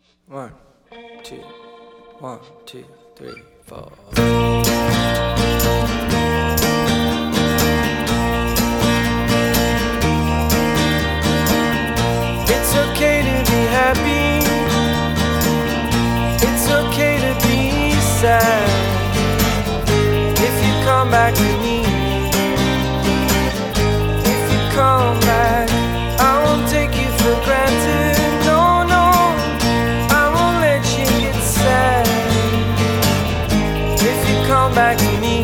One, two, one, two, three, four. It's okay to be happy. It's okay to be sad. If you come back to me, if you come back, I won't take you for granted. No, no, I won't let you get sad. If you come back to me,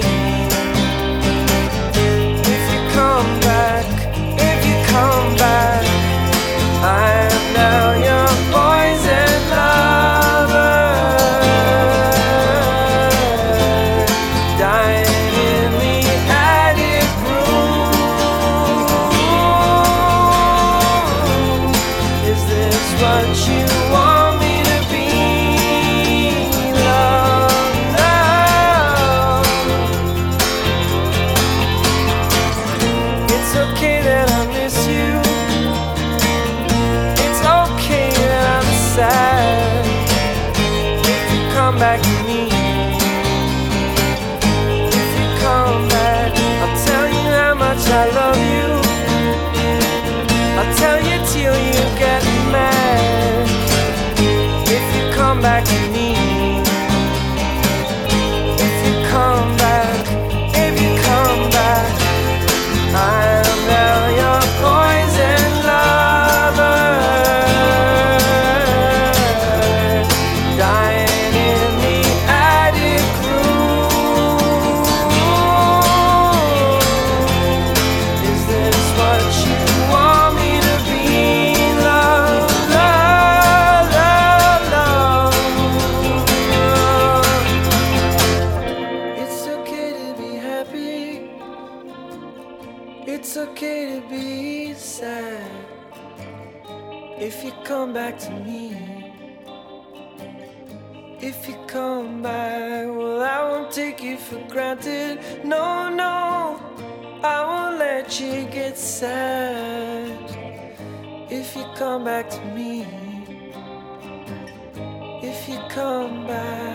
if you come back, if you come back, I am now your poison lover, dying in the attic room. Is this what you want me to be? Love, love. It's okay that I miss you. It's okay that I'm sad. If you come back to me, if you come back, I'll tell you how much I love you. I'll tell you till you get mad. If you come back to me, if you come back, if you come back, I am now your poison lover, dying in the attic room. Is this what you want me to be? Love, love, love, love. It's okay to be happy. It's okay to be sad. If you come back to me, if you come back, well, I won't take you for granted. No, no, I won't let you get sad. If you come back to me, if you come back.